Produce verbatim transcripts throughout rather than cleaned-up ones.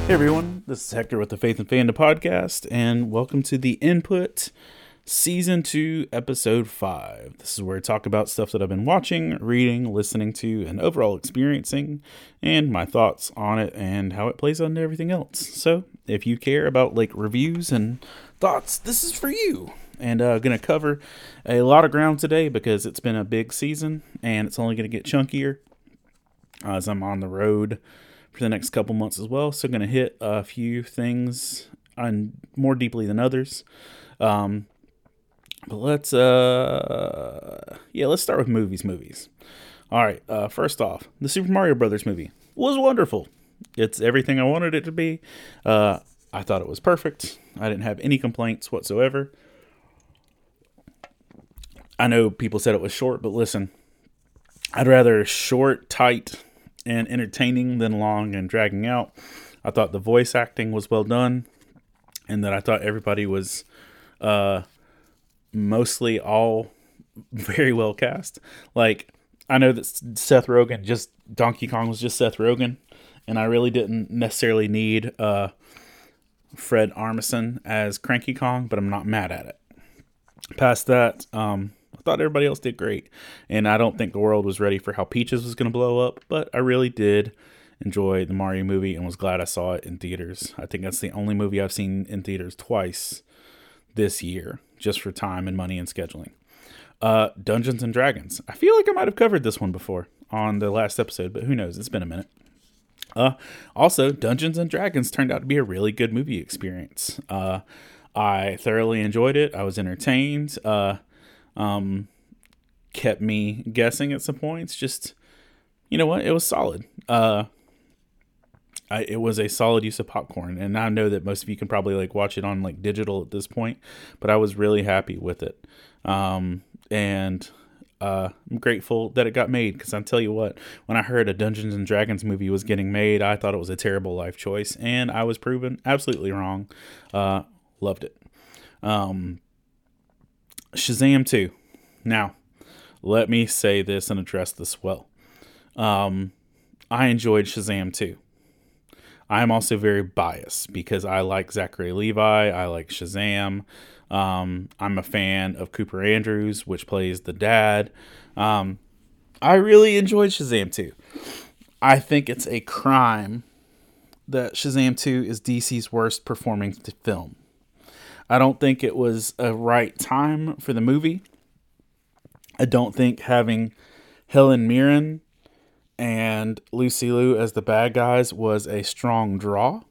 Hey everyone, this is Hector with the Faith and Fandom podcast, and welcome to The Input, Season two, Episode five. This is where I talk about stuff that I've been watching, reading, listening to, and overall experiencing, and my thoughts on it and how it plays on everything else. So, if you care about like reviews and thoughts, this is for you. And I'm uh, going to cover a lot of ground today because it's been a big season, and it's only going to get chunkier uh, as I'm on the road for the next couple months as well. So I'm going to hit a few things on more deeply than others. Um, but let's, uh, yeah, let's start with movies, movies. All right. Uh, first off, the Super Mario Brothers movie was wonderful. It's everything I wanted it to be. Uh, I thought it was perfect. I didn't have any complaints whatsoever. I know people said it was short, but listen, I'd rather short, tight, and entertaining than long and dragging out. I thought the voice acting was well done, and that I thought everybody was uh, mostly all very well cast. Like, I know that Seth Rogen, just Donkey Kong was just Seth Rogen, and I really didn't necessarily need uh, Fred Armisen as Cranky Kong, but I'm not mad at it. Past that, um, I thought everybody else did great, and I don't think the world was ready for how Peaches was going to blow up, but I really did enjoy the Mario movie and was glad I saw it in theaters. I think that's the only movie I've seen in theaters twice this year, just for time and money and scheduling. Uh, Dungeons and Dragons. I feel like I might have covered this one before on the last episode, but who knows? It's been a minute. Uh, also, Dungeons and Dragons turned out to be a really good movie experience. Uh, I thoroughly enjoyed it. I was entertained. Uh, um, kept me guessing at some points. Just, you know what? It was solid. Uh, I, it was a solid use of popcorn. And I know that most of you can probably like watch it on like digital at this point, but I was really happy with it. Um, and, uh, I'm grateful that it got made, because I'll tell you what, when I heard a Dungeons and Dragons movie was getting made, I thought it was a terrible life choice, and I was proven absolutely wrong. Uh, loved it. Um, Shazam two. Now, let me say this and address this well. Um, I enjoyed Shazam two. I am also very biased because I like Zachary Levi. I like Shazam. Um, I'm a fan of Cooper Andrews, which plays the dad. Um, I really enjoyed Shazam two. I think it's a crime that Shazam two is D C's worst performing film. I don't think it was a right time for the movie. I don't think having Helen Mirren and Lucy Liu as the bad guys was a strong draw.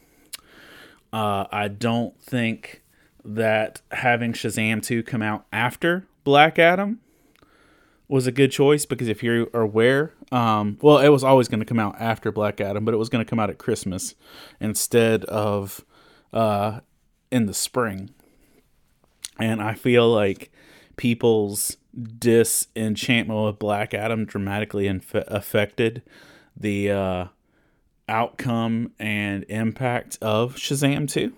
Uh, I don't think that having Shazam two come out after Black Adam was a good choice, because if you're aware, um, well, it was always going to come out after Black Adam, but it was going to come out at Christmas instead of uh, in the spring. And I feel like people's disenchantment with Black Adam dramatically inf- affected the uh, outcome and impact of Shazam two.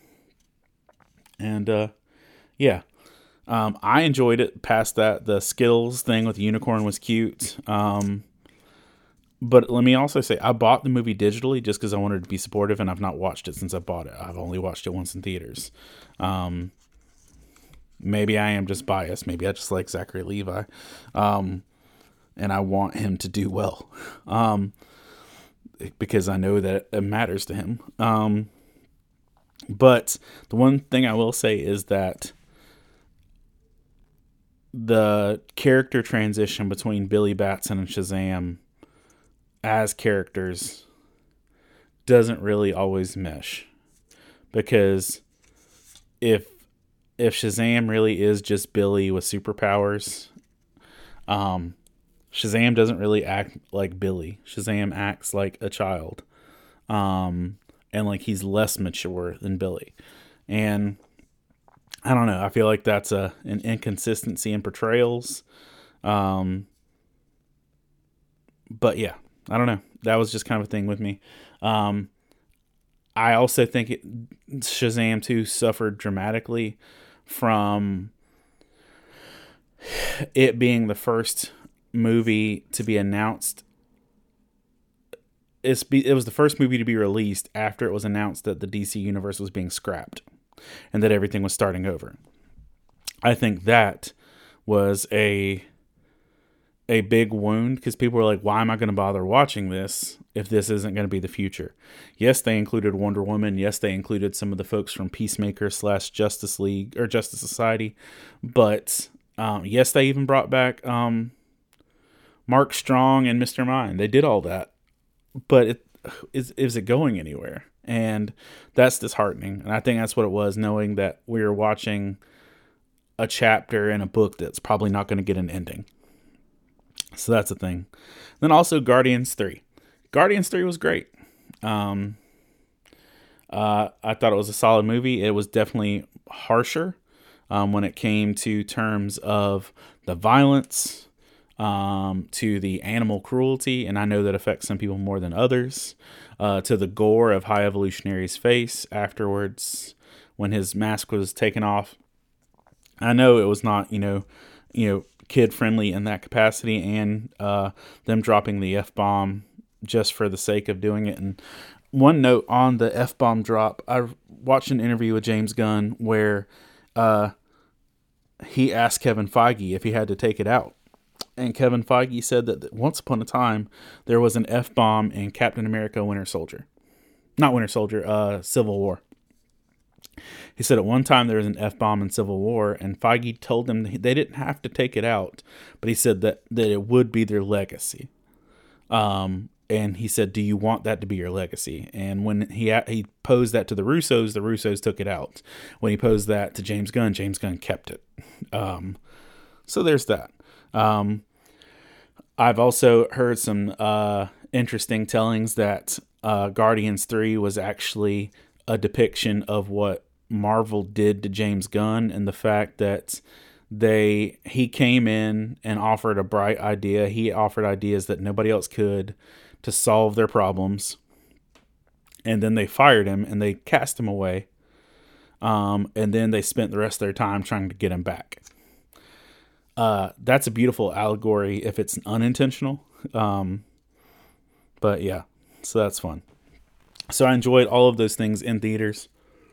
And uh, yeah, um, I enjoyed it. Past that, the Skittles thing with the unicorn was cute. Um, but let me also say, I bought the movie digitally just because I wanted to be supportive, and I've not watched it since I bought it. I've only watched it once in theaters. Um, maybe I am just biased. Maybe I just like Zachary Levi. Um, and I want him to do well. Um, because I know that it matters to him. Um, but the one thing I will say is that the character transition between Billy Batson and Shazam as characters doesn't really always mesh, because if if Shazam really is just Billy with superpowers, um, Shazam doesn't really act like Billy. Shazam acts like a child, um, and like he's less mature than Billy, and I don't know. I feel like that's a an inconsistency in portrayals. Um, but yeah, I don't know. That was just kind of a thing with me. Um, I also think it, Shazam two suffered dramatically from it being the first movie to be announced it's be, it was the first movie to be released after it was announced that the D C universe was being scrapped and that everything was starting over. I think that was a a big wound because people were like, why am I going to bother watching this if this isn't going to be the future? Yes, they included Wonder Woman. Yes, they included some of the folks from Peacemaker slash Justice League or Justice Society. But um, yes, they even brought back um, Mark Strong and Mister Mind. They did all that. But it, is, is it going anywhere? And that's disheartening. And I think that's what it was, knowing that we were watching a chapter in a book that's probably not going to get an ending. So that's a thing. Then also Guardians three. Guardians three was great. Um, uh, I thought it was a solid movie. It was definitely harsher um, when it came to terms of the violence, um, to the animal cruelty, and I know that affects some people more than others, uh, to the gore of High Evolutionary's face afterwards when his mask was taken off. I know it was not, you know, you know, kid friendly in that capacity, and uh, them dropping the F-bomb just for the sake of doing it. And one note on the F-bomb drop, I watched an interview with James Gunn where uh, he asked Kevin Feige if he had to take it out. And Kevin Feige said that once upon a time, there was an F-bomb in Captain America Winter Soldier. Not Winter Soldier, uh, Civil War. He said at one time there was an F-bomb in Civil War, and Feige told them they didn't have to take it out, but he said that, that it would be their legacy. Um, and he said, do you want that to be your legacy? And when he he posed that to the Russos, the Russos took it out. When he posed that to James Gunn, James Gunn kept it. Um, so there's that. Um, I've also heard some uh, interesting tellings that uh, Guardians three was actually a depiction of what Marvel did to James Gunn, and the fact that they he came in and offered a bright idea. He offered ideas that nobody else could to solve their problems, and then they fired him and they cast him away. Um, and then they spent the rest of their time trying to get him back. Uh, that's a beautiful allegory if it's unintentional. Um, but yeah, so that's fun. So I enjoyed all of those things in theaters.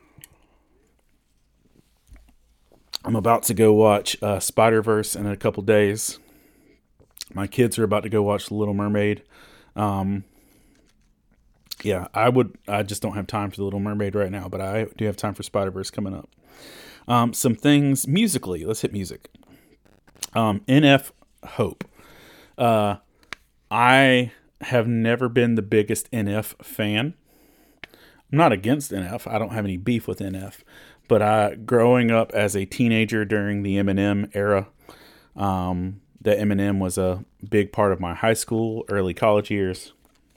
I'm about to go watch uh, Spider-Verse in a couple days. My kids are about to go watch The Little Mermaid. Um, yeah, I would. I just don't have time for The Little Mermaid right now, but I do have time for Spider-Verse coming up. Um, some things musically. Let's hit music. Um, N F Hope. Uh, I have never been the biggest N F fan. I'm not against N F. I don't have any beef with N F. But I, growing up as a teenager during the Eminem era, um, the Eminem was a big part of my high school, early college years.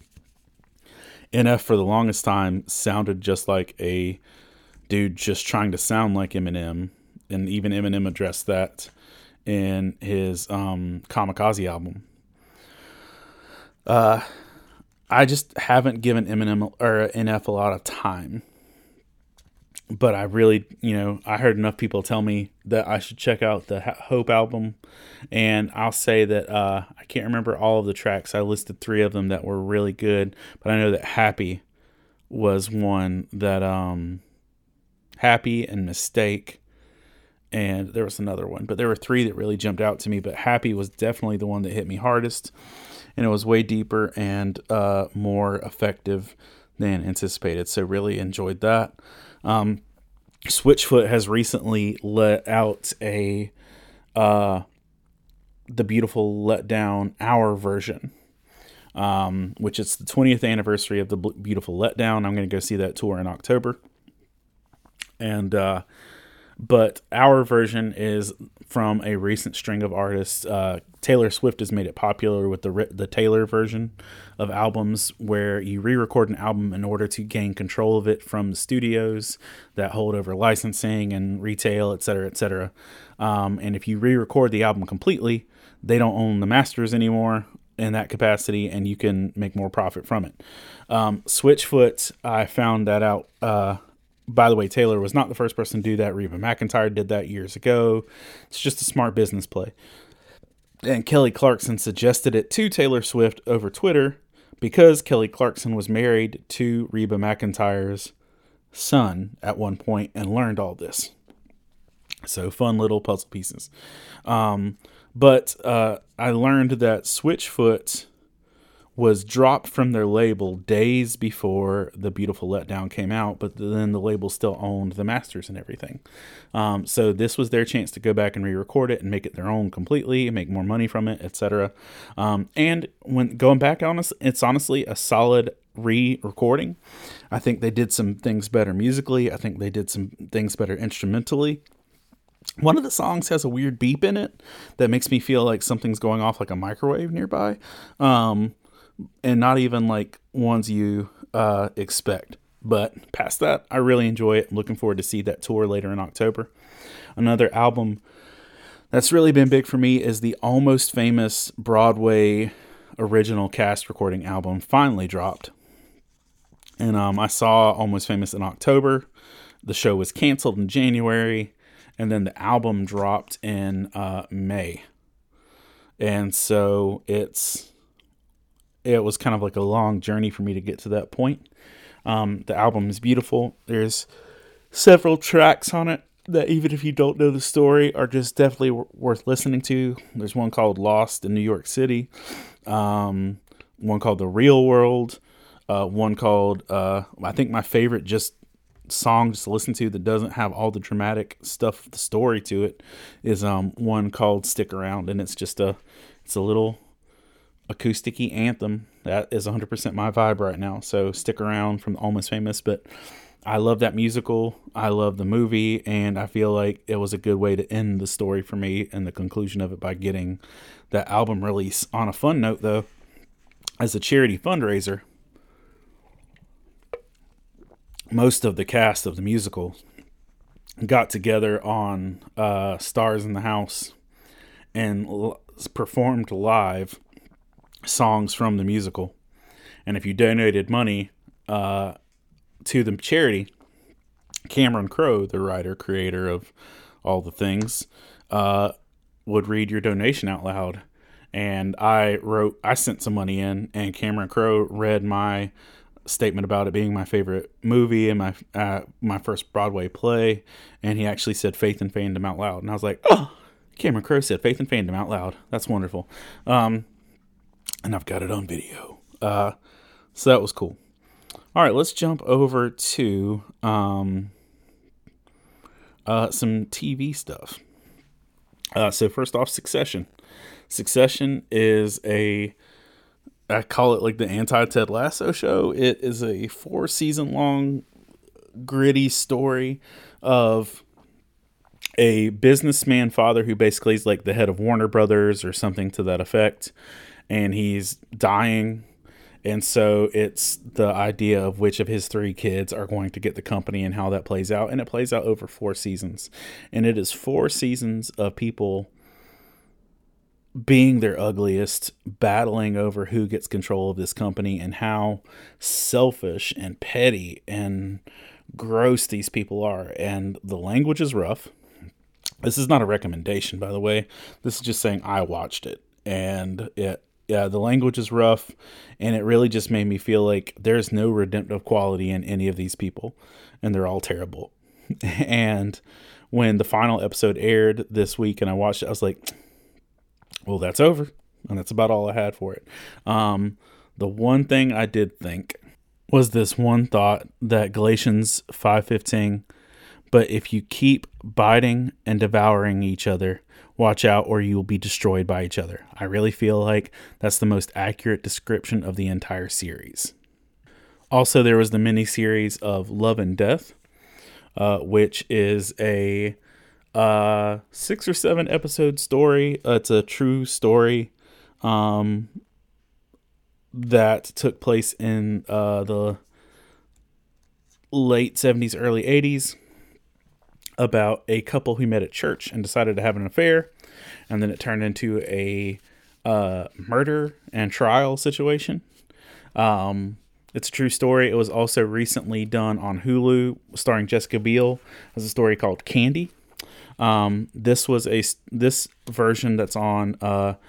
N F for the longest time sounded just like a dude just trying to sound like Eminem. And even Eminem addressed that in his um, Kamikaze album. Uh, I just haven't given Eminem or N F a lot of time. But I really, you know, I heard enough people tell me that I should check out the Hope album. And I'll say that uh, I can't remember all of the tracks. I listed three of them that were really good. But I know that Happy was one that, um, Happy and Mistake. And there was another one. But there were three that really jumped out to me. But Happy was definitely the one that hit me hardest. And it was way deeper and uh, more effective than anticipated. So really enjoyed that. Um, Switchfoot has recently let out a, uh, the Beautiful Letdown Hour version, um, which is the twentieth anniversary of the Beautiful Letdown. I'm going to go see that tour in October. And, uh, but our version is from a recent string of artists. Uh, Taylor Swift has made it popular with the the Taylor version of albums, where you re-record an album in order to gain control of it from the studios that hold over licensing and retail, et cetera, et cetera. Um, and if you re-record the album completely, they don't own the masters anymore in that capacity, and you can make more profit from it. Um, Switchfoot, I found that out. Uh, By the way, Taylor was not the first person to do that. Reba McEntire did that years ago. It's just a smart business play. And Kelly Clarkson suggested it to Taylor Swift over Twitter, because Kelly Clarkson was married to Reba McEntire's son at one point and learned all this. So fun little puzzle pieces. Um, but uh, I learned that Switchfoot was dropped from their label days before The Beautiful Letdown came out, but then the label still owned the masters and everything. Um, so this was their chance to go back and re-record it and make it their own completely, make more money from it, et cetera. Um, and when going back on us, it's honestly a solid re-recording. I think they did some things better musically. I think they did some things better instrumentally. One of the songs has a weird beep in it that makes me feel like something's going off like a microwave nearby. Um, and not even like ones you uh, expect. But past that, I really enjoy it. I'm looking forward to see that tour later in October. Another album that's really been big for me is the Almost Famous Broadway original cast recording album finally dropped. And um, I saw Almost Famous in October. The show was canceled in January. And then the album dropped in uh, May. And so it's... It was kind of like a long journey for me to get to that point. Um, the album is beautiful. There's several tracks on it that, even if you don't know the story, are just definitely w- worth listening to. There's one called Lost in New York City. Um, one called The Real World. Uh, one called, uh, I think my favorite just song just to listen to that doesn't have all the dramatic stuff, the story to it, is um, one called Stick Around. And it's just a, it's a little acoustic-y anthem that is one hundred percent my vibe right now. So Stick Around from Almost Famous. But I love that musical. I love the movie, and I feel like it was a good way to end the story for me and the conclusion of it by getting that album release. On a fun note, though, as a charity fundraiser, most of the cast of the musical got together on uh, Stars in the House and l- performed live songs from the musical. And if you donated money uh, to the charity, Cameron Crowe, the writer, creator of all the things, uh, would read your donation out loud. And I wrote, I sent some money in, and Cameron Crowe read my statement about it being my favorite movie and my uh, my first Broadway play. And he actually said Faith and Fandom out loud. And I was like, oh, Cameron Crowe said Faith and Fandom out loud. That's wonderful. Um, and I've got it on video. Uh, so that was cool. All right, let's jump over to um, uh, some T V stuff. Uh, so first off, Succession. Succession is a, I call it like the anti-Ted Lasso show. It is a four season long gritty story of a businessman father who basically is like the head of Warner Brothers or something to that effect. And he's dying. And so it's the idea of which of his three kids are going to get the company and how that plays out. And it plays out over four seasons. And it is four seasons of people being their ugliest, battling over who gets control of this company and how selfish and petty and gross these people are. And the language is rough. This is not a recommendation, by the way. This is just saying I watched it. And it, yeah, the language is rough. And it really just made me feel like there's no redemptive quality in any of these people. And they're all terrible. And when the final episode aired this week and I watched it, I was like, well, that's over. And that's about all I had for it. Um, the one thing I did think was this one thought that Galatians five fifteen, but if you keep biting and devouring each other, watch out or you will be destroyed by each other. I really feel like that's the most accurate description of the entire series. Also, there was the mini-series of Love and Death, uh, which is a uh, six or seven episode story. Uh, it's a true story um, that took place in uh, the late seventies, early eighties. About a couple who met at church and decided to have an affair. And then it turned into a uh, murder and trial situation. Um, it's a true story. It was also recently done on Hulu, starring Jessica Biel. It's a story called Candy. Um, this was a, this version that's on uh,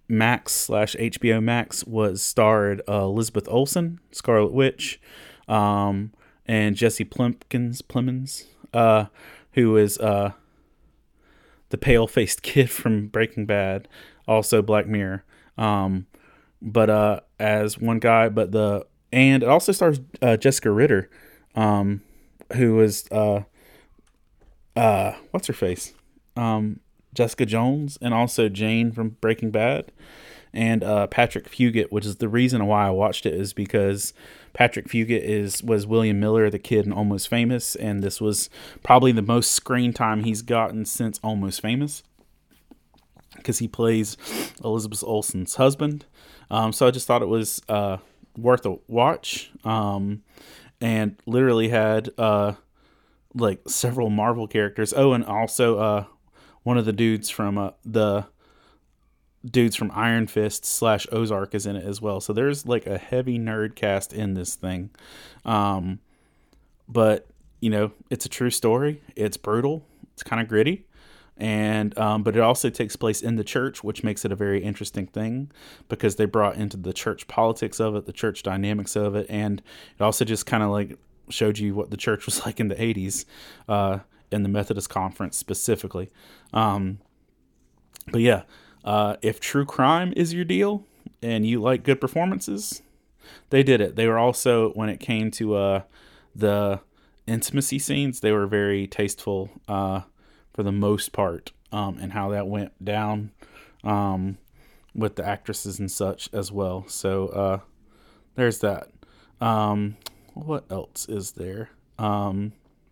Max slash H B O Max was starred uh, Elizabeth Olsen, Scarlet Witch, um, and Jesse Plemkins, Plemons, uh, who is uh, the pale-faced kid from Breaking Bad, also Black Mirror. Um, but uh, as one guy, but the and it also stars uh, Jessica Ritter, um, who is uh, uh, what's her face, um, Jessica Jones, and also Jane from Breaking Bad, and uh, Patrick Fugit, which is the reason why I watched it, is because Patrick Fugit is was William Miller, the kid in Almost Famous, and this was probably the most screen time he's gotten since Almost Famous, because he plays Elizabeth Olsen's husband. Um, so I just thought it was uh, worth a watch, um, and literally had uh, like several Marvel characters. Oh, and also uh, one of the dudes from uh, the dudes from Iron Fist slash Ozark is in it as well. So there's like a heavy nerd cast in this thing. Um, but you know, it's a true story. It's brutal. It's kind of gritty. And, um, but it also takes place in the church, which makes it a very interesting thing because they brought into the church politics of it, the church dynamics of it. And it also just kind of like showed you what the church was like in the eighties, uh, in the Methodist Conference specifically. Um, but yeah, uh, if true crime is your deal and you like good performances, they did it. They were also, when it came to, uh, the intimacy scenes, they were very tasteful, uh, for the most part, um, and how that went down, um, with the actresses and such as well. So, uh, there's that. Um, what else is there? Um,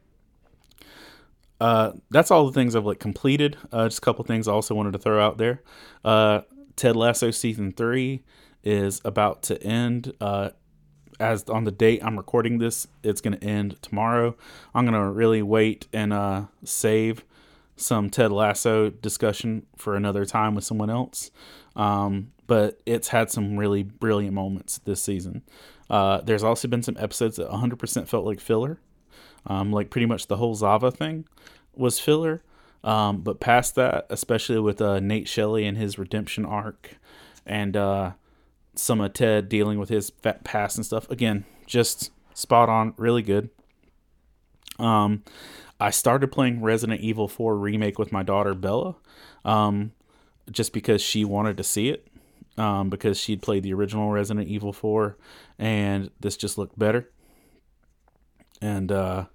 uh, that's all the things I've like completed. Uh, just a couple things I also wanted to throw out there. Uh, Ted Lasso season three is about to end. Uh, as on the date I'm recording this, it's going to end tomorrow. I'm going to really wait and, uh, save some Ted Lasso discussion for another time with someone else. Um, but it's had some really brilliant moments this season. Uh, there's also been some episodes that one hundred percent felt like filler. Um, like pretty much the whole Zava thing was filler. Um, but past that, especially with uh, Nate Shelley and his redemption arc, and uh, some of Ted dealing with his fat past and stuff. Again, just spot on, really good. Um, I started playing Resident Evil four Remake with my daughter Bella, um, just because she wanted to see it, um, because she'd played the original Resident Evil four, and this just looked better. And uh,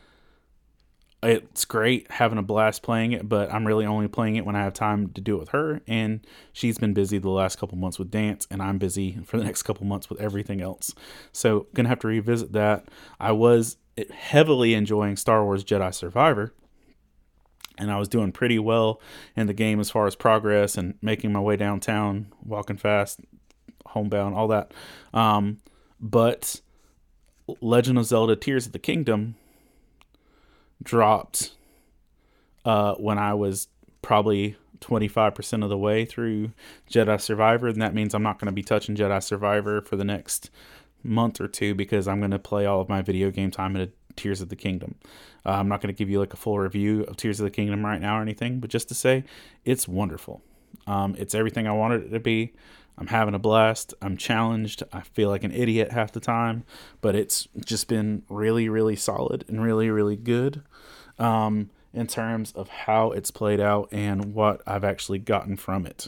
it's great, having a blast playing it, but I'm really only playing it when I have time to do it with her, and she's been busy the last couple months with dance, and I'm busy for the next couple months with everything else. So gonna have to revisit that. I was heavily enjoying Star Wars Jedi Survivor, and I was doing pretty well in the game as far as progress and making my way downtown, walking fast, homebound, all that. Um, but Legend of Zelda Tears of the Kingdom dropped uh, when I was probably twenty-five percent of the way through Jedi Survivor, and that means I'm not going to be touching Jedi Survivor for the next month or two because I'm going to play all of my video game time into Tears of the Kingdom. Uh, I'm not going to give you like a full review of Tears of the Kingdom right now or anything, but just to say it's wonderful. Um, it's everything I wanted it to be. I'm having a blast. I'm challenged. I feel like an idiot half the time, but it's just been really, really solid and really, really good, um, in terms of how it's played out and what I've actually gotten from it.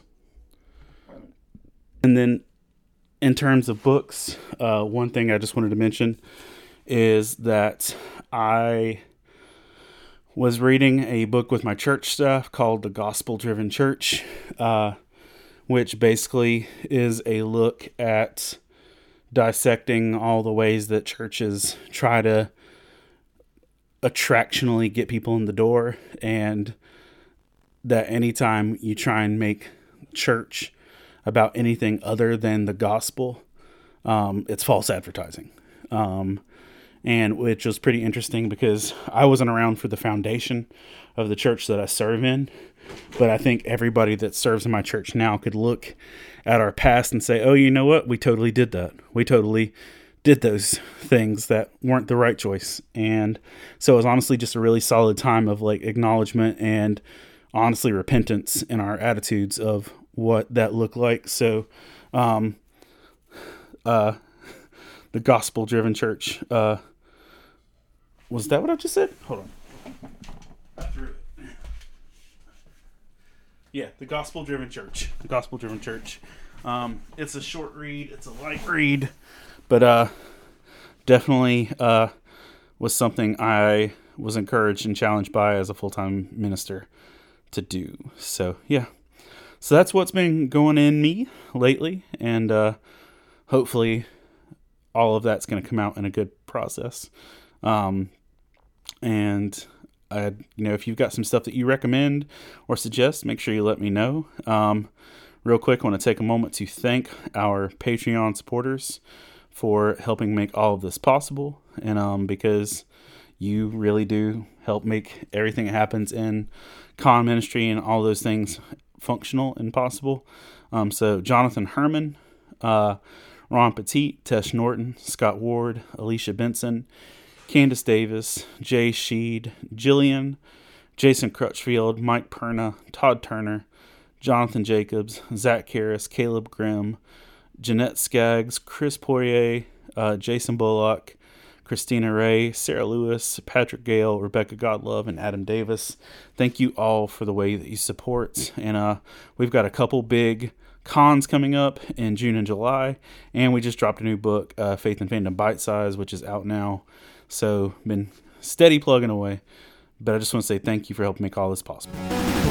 And then in terms of books, uh, one thing I just wanted to mention is that I was reading a book with my church staff called The Gospel Driven Church, uh, which basically is a look at dissecting all the ways that churches try to attractionally get people in the door, and that anytime you try and make church about anything other than the gospel, um, it's false advertising. Um, and which was pretty interesting because I wasn't around for the foundation of the church that I serve in, but I think everybody that serves in my church now could look at our past and say, oh, you know what? We totally did that. We totally did those things that weren't the right choice. And so it was honestly just a really solid time of like acknowledgement and honestly repentance in our attitudes of what that looked like. So, um, uh, the Gospel Driven Church, uh, was that what I just said? Hold on. I threw it. Yeah, the Gospel Driven Church. The Gospel Driven Church. Um, it's a short read. It's a light read. But uh, definitely uh, was something I was encouraged and challenged by as a full-time minister to do. So, yeah. So that's what's been going in me lately. And uh, hopefully all of that's going to come out in a good process. Um, and... Uh, you know, if you've got some stuff that you recommend or suggest, make sure you let me know. Um, real quick, I want to take a moment to thank our Patreon supporters for helping make all of this possible. And um, because you really do help make everything that happens in con ministry and all those things functional and possible. Um, so Jonathan Herman, uh, Ron Petit, Tesh Norton, Scott Ward, Alicia Benson, Candace Davis, Jay Sheed, Jillian, Jason Crutchfield, Mike Perna, Todd Turner, Jonathan Jacobs, Zach Karras, Caleb Grimm, Jeanette Skaggs, Chris Poirier, uh, Jason Bullock, Christina Ray, Sarah Lewis, Patrick Gale, Rebecca Godlove, and Adam Davis. Thank you all for the way that you support. And uh, we've got a couple big cons coming up in June and July. And we just dropped a new book, uh, Faith and Fandom Bite Size, which is out now. So, been steady plugging away. But I just want to say thank you for helping make all this possible.